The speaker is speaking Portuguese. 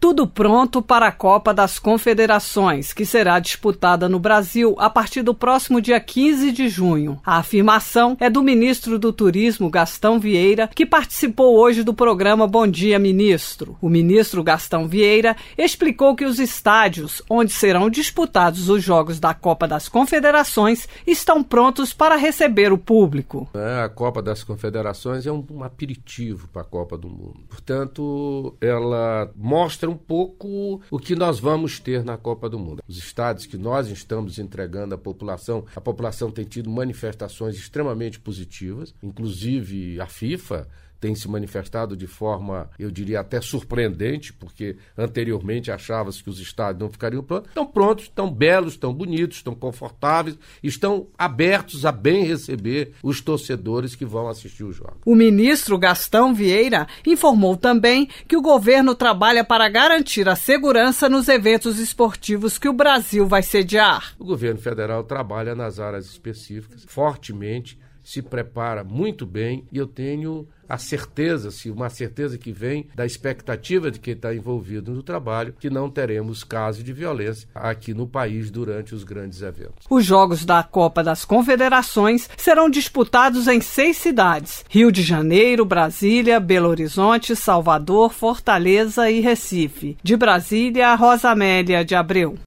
tudo pronto para a Copa das Confederações, que será disputada no Brasil a partir do próximo dia 15 de junho. A afirmação é do ministro do Turismo, Gastão Vieira, que participou hoje do programa Bom Dia, Ministro. O ministro Gastão Vieira explicou que os estádios onde serão disputados os jogos da Copa das Confederações estão prontos para receber o público. A Copa das Confederações é um aperitivo para a Copa do Mundo. Portanto, ela mostra um pouco o que nós vamos ter na Copa do Mundo. Os estádios que nós estamos entregando à população, a população tem tido manifestações extremamente positivas, inclusive a FIFA tem se manifestado de forma, eu diria, até surpreendente, porque anteriormente achava-se que os estádios não ficariam prontos. Estão prontos, estão belos, estão bonitos, estão confortáveis, estão abertos a bem receber os torcedores que vão assistir o jogo. O ministro Gastão Vieira informou também que o governo trabalha para garantir a segurança nos eventos esportivos que o Brasil vai sediar. O governo federal trabalha nas áreas específicas, fortemente, se prepara muito bem, e eu tenho uma certeza que vem da expectativa de quem está envolvido no trabalho, que não teremos casos de violência aqui no país durante os grandes eventos. Os Jogos da Copa das Confederações serão disputados em 6 cidades: Rio de Janeiro, Brasília, Belo Horizonte, Salvador, Fortaleza e Recife. De Brasília, Rosa Amélia de Abreu.